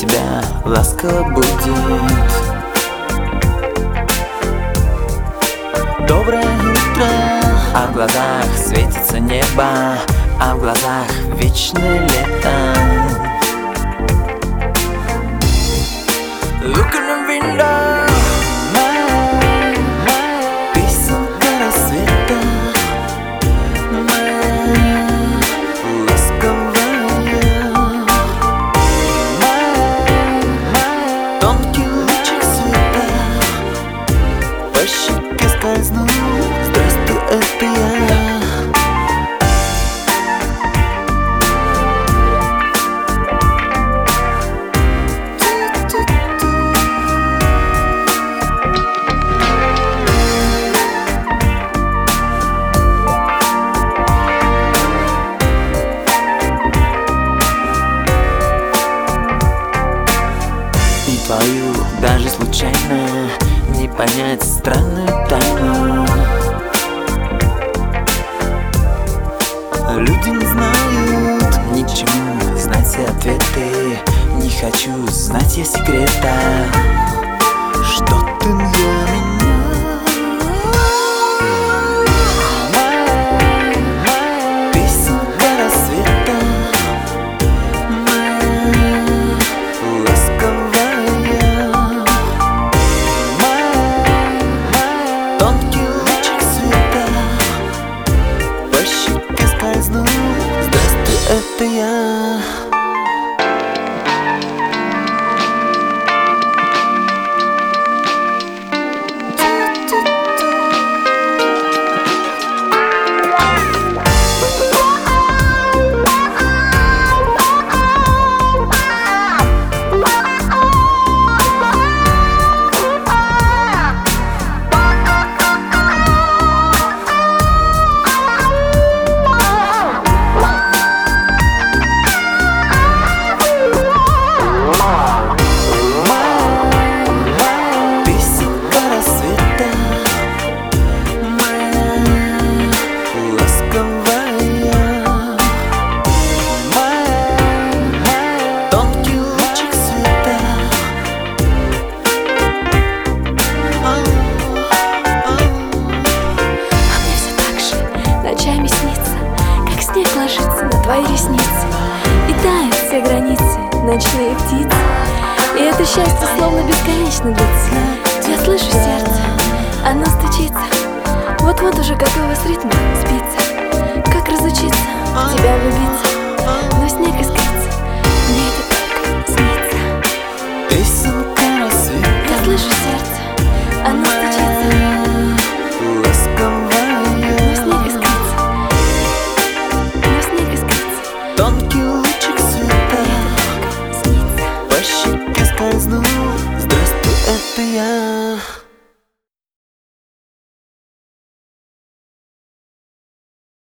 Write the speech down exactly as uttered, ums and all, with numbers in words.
тебя ласково будет. Доброе утро, а в глазах светится небо, а в глазах вечное лето. Look in the window, моя, моя песенка рассвета, моя ласковая, моя, моя тонкий лучик света по щеке скользнул. Здравствуй, это я. Твою даже случайно не понять странную тайну. Люди не знают ничему, знать все ответы. Не хочу знать я секрета, что ты для меня. Моя, моя песенка рассвета, моя ласковая, тонкий лучик света по щеке скользнул. Здравствуй, это я. Ночами снится, как снег ложится на твои ресницы, и тают все границы, ночные птицы. И это счастье словно бесконечно длится. Я слышу сердце, оно стучится, вот-вот уже готово с ритма сбиться. Как разучиться в тебя влюбиться, но снег искрится.